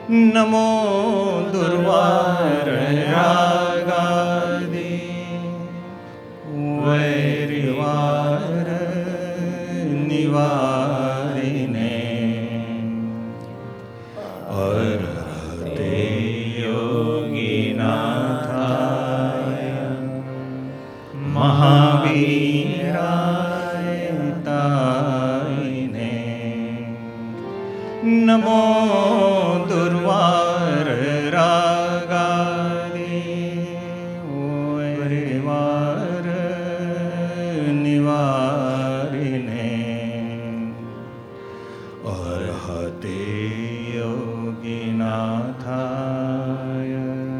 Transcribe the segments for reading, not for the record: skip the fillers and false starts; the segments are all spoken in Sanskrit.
नमो दुर्वार रागादि वैरिवार निवारिणे अर्हते योगिनाथाय महावीराय तायिने नमो दुर्वार रागादि वैरिवार निवारिणे अर्हते योगिनाथाय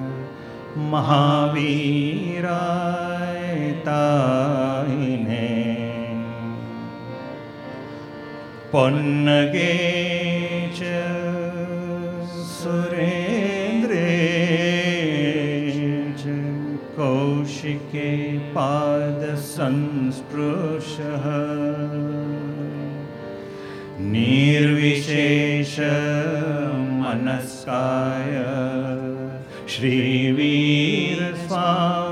महावीराय तायिने पन्नगे च सुरेन्द्रे च कौशिके पादसंस्पृशः निर्विशेष मनस्काय श्रीवीर स्वामी